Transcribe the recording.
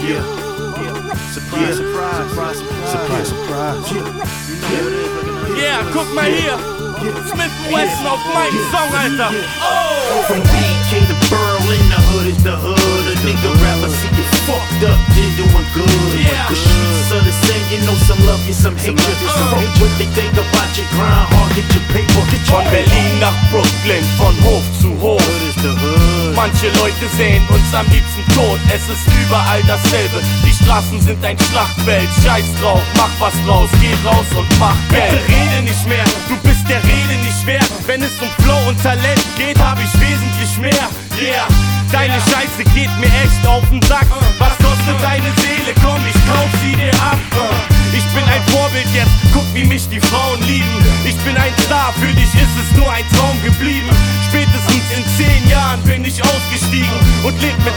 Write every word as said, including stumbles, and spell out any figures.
Yeah. Surprise, surprise, surprise, surprise, surprise. Yeah, guck mal hier. Smith and Wesson auf meinem Song, Alter. Oh! From B K to Berlin, the hood is the hood. A nigga rather see you fucked up than doing good. Yeah. The streets are the same, you know some love you, some hate you. Fuck what they think about your grind hard, get your paper, get your Von Berlin nach Brooklyn, von Hof zu Hof. hood is the hood. Manche Leute sehen uns am liebsten tot, es ist überall dasselbe. Die Straßen sind ein Schlachtfeld, scheiß drauf, mach was draus, geh raus und mach Geld. Bitte rede nicht mehr, du bist der Rede nicht wert. Wenn es um Flow und Talent geht, hab ich wesentlich mehr. Yeah, deine Scheiße geht mir echt auf den Sack. Was kostet deine Seele? Komm, ich kauf sie dir ab. Ich bin ein Vorbild jetzt, guck wie mich die Frauen lieben. Ich bin ein Star, für dich ist es nur ein Traum geblieben. Spätestens in zehn Jahren bin ich ausgestiegen und leb mit